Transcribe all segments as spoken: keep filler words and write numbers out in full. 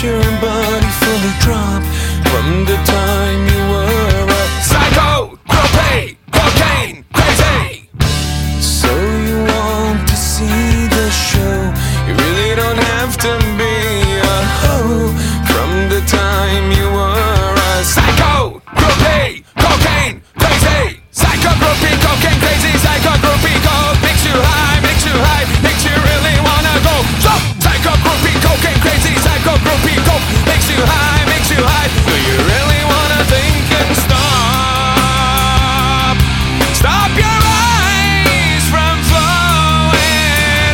watch your body fully drop from the time you were a psycho, propane, cocaine, crazy. So you want to see the show? You really don't have to be a hoe. From the time you were a psycho, propane, cocaine, crazy. Psycho, propane, cocaine, crazy. Psycho, propane, coke makes you high, makes you high, makes you really wanna go. So, psycho, propane, cocaine, crazy. Psycho, propane, coke makes you high, makes you high. Do you really wanna think and stop? Stop your eyes from flowing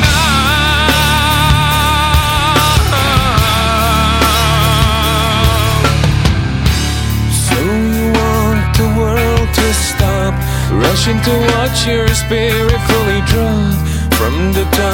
out. So you want the world to stop rushing to watch your spirit fully drop from the top.